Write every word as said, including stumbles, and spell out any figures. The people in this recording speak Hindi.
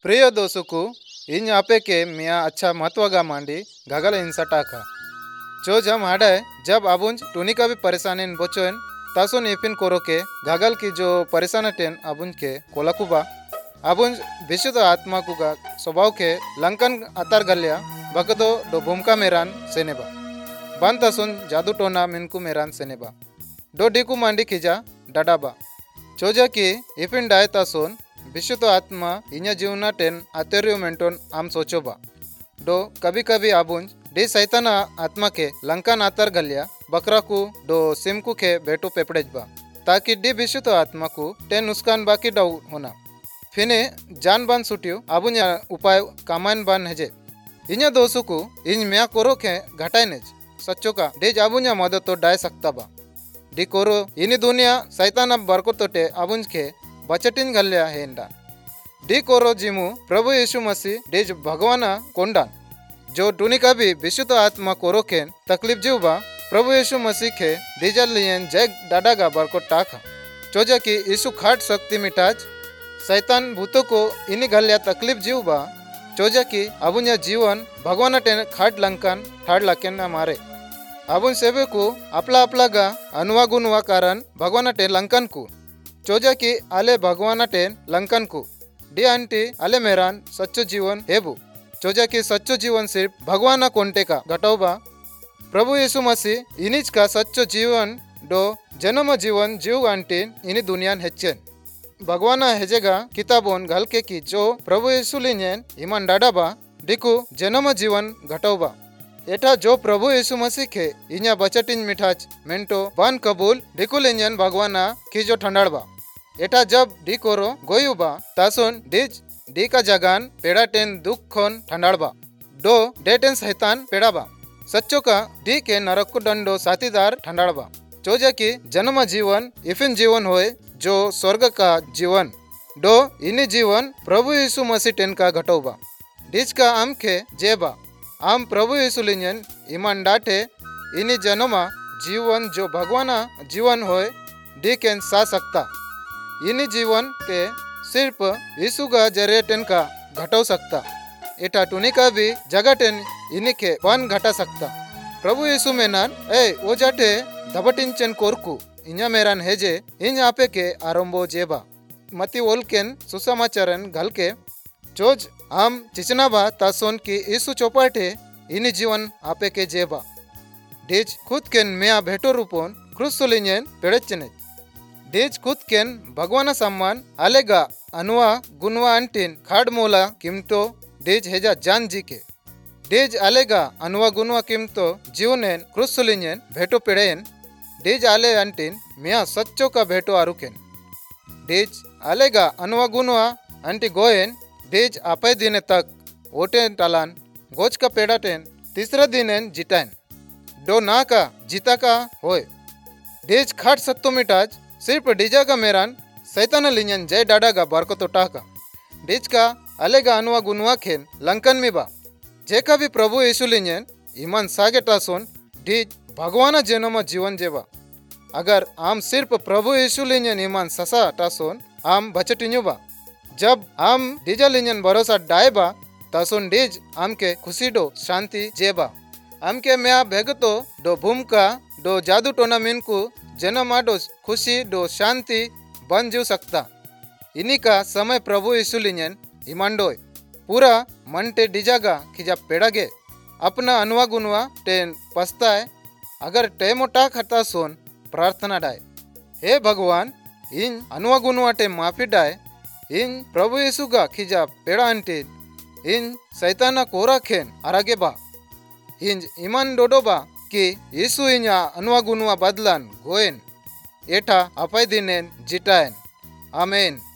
प्रिय दोस्तों इन आपे के मिया अच्छा महत्वगा मांडी घागल इंसटा का जो जम हाडे जब अबुंज टूनी का भी परेशानी बोचोन तासुन इफिन कोरो के घागल की जो परेशान टेन अबुंज के कोलाकुबा अबुंज विशुद्ध आत्मा कुगा स्वभाव के लंकन अतर गल्या बकदो दो भूमका मेरान सेनेबा बन तासुन जादू टोना मिनकु मेरान सेनेबा दो डिकु मांडी खिजा डाडाबा चोजा की इफिन डाय तासुन विशुद्ध आत्मा इन्या जीवना टेन आतेरियो मेंटोन आम सोचोबा डो कभी कभी आबुंज डी सैताना आत्मा के लंकन आतर गल्या बकरा को डो सिमकु के बेटो पेपड़ेजबा ताकि डी विशुद्ध आत्मा को टेन नुस्कान बाकी डाउ होना फिने जान बान सुटियो आबुन्या उपाय कामान बान हेजे इन्या दोसु को इन मिया कोरो के घटाइनेज सच्चो का डेज आबुन्या मदद तो डाय सकता बा डी कोरो इनी दुनिया सैताना बरको तोटे आबुंज के बचटिन गल्या हेंडा डी कोरो जिमु प्रभु यीशु मसीह डेज भगवाना कोंडान जो टूनी का भी विशुद्ध आत्मा कोरो के तकलीफ जीवबा प्रभु यीशु मसीह के डीजल लियन जय डाडागा बरको टाका चोजा की यीशु खाट शक्ति मिटाज शैतान भूतों को इनी गल्या तकलीफ जीवबा चोजा की अबुन्या जीवन भगवाना टेन खाट लंकन ठाड़ लकेना मारे अबुन सेवे को अपला अपला गा अनुवा गुनवा कारण भगवाना टेन लंकन को चोजा की आले भगवान टेन लंकन को डी आंटी आले मेरान सच्चो जीवन हेबु चोजा की सच्चो जीवन सिर्फ भगवान कोंटे का घटोबा प्रभु यीशु मसीह इनिज का सच्चो जीवन डो जन्म जीवन जीव आंटी इनी दुनियान हेचेन भगवान हेजेगा किताबोन घल के की जो प्रभु यीशु लिनेन इमान डाडाबा डिकु जन्म जीवन घटोबा एटा जो प्रभु यीशु मसीह के इन्या बचटिन मिठाच मेंटो बान कबूल डिकु लिनेन भगवाना की जो ठंडाड़बा एटा जब डी कोरो गोयुबा तासुन डीज डी का जगान पेड़ा टेन दुख खोन ठंडाड़बा डो डे टेन सैतान पेड़ाबा सच्चो का डी के नरक दंडो साथीदार ठंडाड़बा चोजा की जन्म जीवन इफिन जीवन होए जो स्वर्ग का जीवन डो इनी जीवन प्रभु यीशु मसीह टेन का घटोबा डीज का आम के जेबा आम प्रभु यीशु लिंजन ईमान डाटे इनी जन्मा जीवन जो भगवाना जीवन होए डी के सा सकता इनी जीवन के सिर्फ यीशु का जरिए टेन का घटो सकता एटा टूनी का भी जगह टेन इनी के वन घटा सकता प्रभु यीशु में नान ए वो जाटे दबटिंचन कोरकु इन्या मेरान हेजे इन आपे के आरंभो जेबा मती ओलकेन सुसमाचारन घल के चोज आम चिचनाबा तासोन की यीशु चौपाटे इनी जीवन आपे के जेबा डेज खुद केन मिया भेटो रूपोन क्रुसुलिनेन पेड़चने डेज खुद केन भगवान सम्मान आलेगा अनुवा गुनवा अंटिन खाड़ मोला किमतो डेज हेजा जान जी के डेज आलेगा अनुवा गुनवा किमतो जीवनेन क्रुसुलिनेन भेटो पेड़ेन डेज आले अंटिन मिया सच्चो का भेटो आरुकेन डेज आलेगा अनुवा गुनवा अंटी गोयन डेज आपे दिने तक ओटेन टालान गोच का पेड़ा टेन तीसरा दिनेन जिटान डो ना का जीता का होए डेज खाट सत्तो मिटाज सिर्फ डीजा का मेरान सैतान लिंजन जय डाडा का बारको तो टाका डेज का अलेगा अनुवा गुनवा खेन लंकन में बा जे का भी प्रभु यीशु लिंजन ईमान सागे टासोन डीज भगवान जन्म जीवन जेबा अगर आम सिर्फ प्रभु यीशु लिंजन ईमान ससा टासोन आम बचटिन्युबा जब आम डीजा लिंजन भरोसा डायबा तासोन डीज आम के खुशी डो शांति जेबा आम के म्या भेगतो डो भूमका डो जादू टोना मिन को जन्मा डो खुशी डो शांति बन जीव सकता इन्हीं का समय प्रभु यीशु लिंजन ईमानडोय पूरा मन टे डिजागा खिजा पेड़ागे अपना अनुवा गुनवा टेन पछताए अगर टेमोटा खता सोन प्रार्थना डाय हे भगवान इन अनुवा गुनवा टे माफी डाय इन प्रभु यीशु का खिजा पेड़ा अंटेन इन सैताना कोरा खेन आरागे बा इन ईमान डोडोबा कि यीशु इन्या अनुवा गुनवा बदलान गोयन एटा अपाय दिनेन जिटायन आमेन।